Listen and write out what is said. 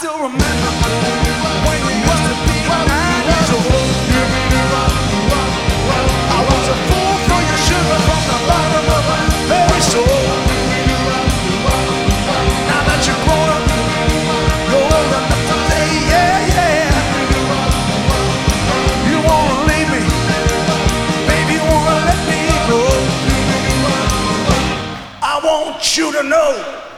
still remember when you used to be 9 years old. I was a fool for your sugar from the bottom of my very soul. Now that you're grown up, you're old enough to play, yeah, yeah. You wanna leave me, baby, you wanna let me go. I want you to know